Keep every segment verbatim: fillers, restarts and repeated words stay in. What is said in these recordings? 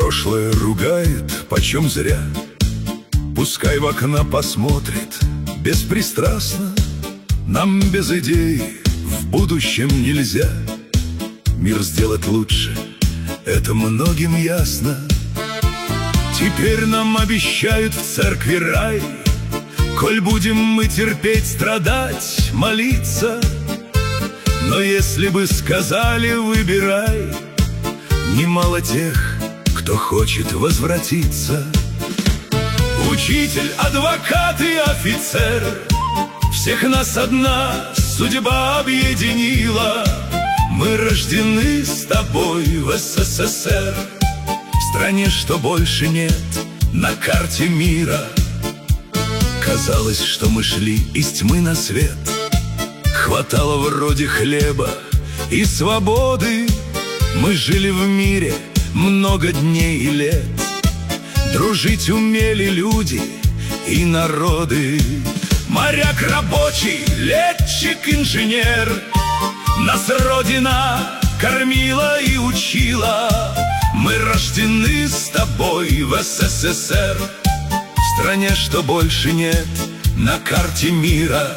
прошлое ругает, почем зря. Пускай в окна посмотрит беспристрастно. Нам без идей в будущем нельзя мир сделать лучше, это многим ясно. Теперь нам обещают в церкви рай, коль будем мы терпеть, страдать, молиться. Но если бы сказали выбирай, немало тех, кто хочет возвратиться. Учитель, адвокат и офицер, всех нас одна судьба объединила. Мы рождены с тобой в СССР, в стране, что больше нет на карте мира. Казалось, что мы шли из тьмы на свет, хватало вроде хлеба и свободы. Мы жили в мире много дней и лет, дружить умели люди и народы. Моряк, рабочий, летчик, инженер, нас Родина кормила и учила. Мы рождены с тобой в СССР, в стране, что больше нет на карте мира.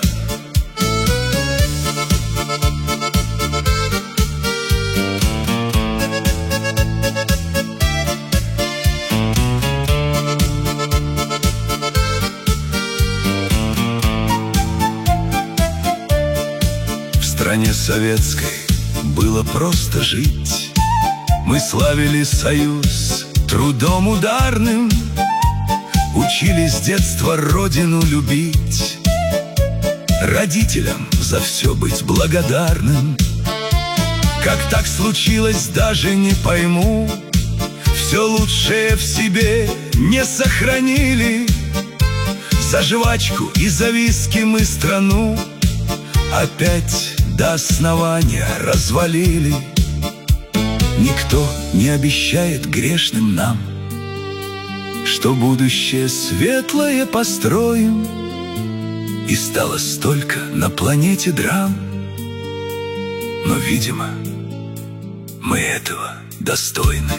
В стране советской было просто жить. Мы славили союз трудом ударным, учили с детства родину любить, родителям за все быть благодарным. Как так случилось, даже не пойму, все лучшее в себе не сохранили. За жвачку и за виски мы страну опять до основания развалили. Никто не обещает грешным нам, что будущее светлое построим. И стало столько на планете драм, но, видимо, мы этого достойны.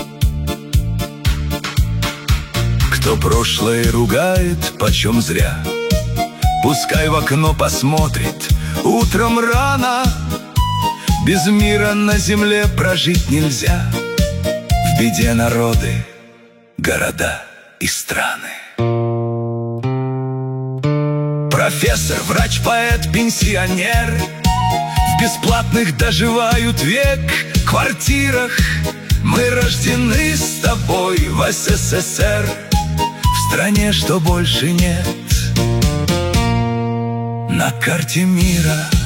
Кто прошлое ругает, почем зря, пускай в окно посмотрит утром рано. Без мира на земле прожить нельзя, в беде народы, города и страны. Профессор, врач, поэт, пенсионер в бесплатных доживают век квартирах. Мы рождены с тобой в СССР, в стране, что больше нет на карте мира.